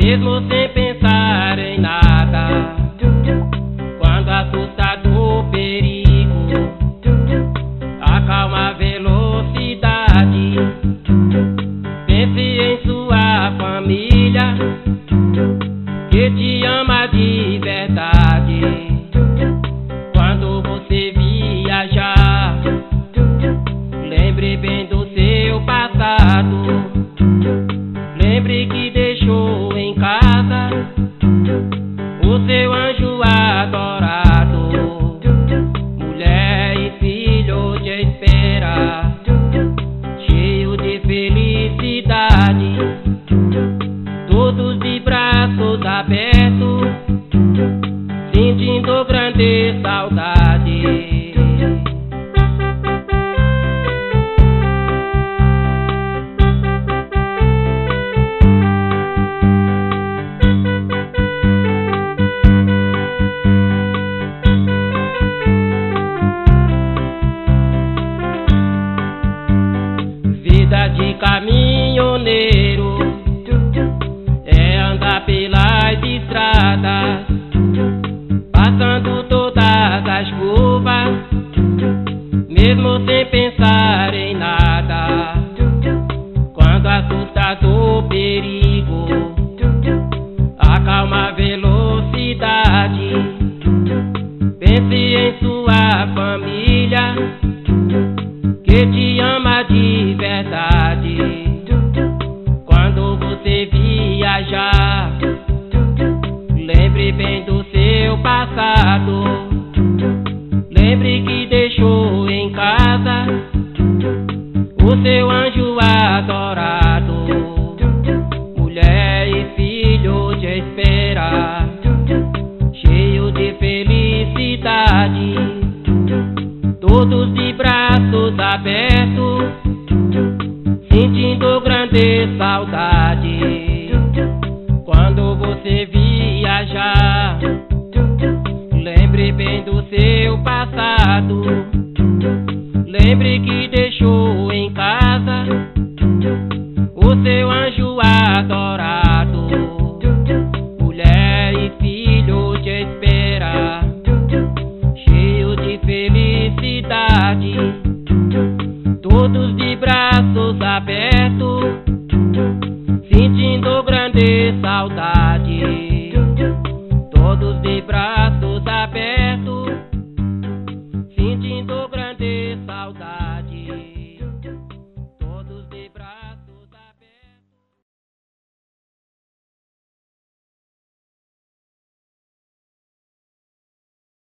mesmo sem pensar em nada. Quando assustado o perigo, acalma a velocidade. Pense em sua família, que te ama de verdade. Quando você viajar, lembre bem do seu passado. Lembre que deixou em casa o seu anjo adorado. Mulher e filho te espera, cheio de felicidade, todos de braços abertos, sentindo grande saudade. Vida de caminhoneiro é andar pelas estradas, passando todas as curvas, mesmo sem pensar em nada. Quando assustado o perigo, acalma a velocidade. Pense em sua família, que te ama de verdade. Quando você viajar, lembre bem do seu passado. Lembre que deixou em casa o seu anjo adorado. Mulher e filho te espera, cheio de felicidade, todos de braços abertos, sentindo grande saudade. Quando você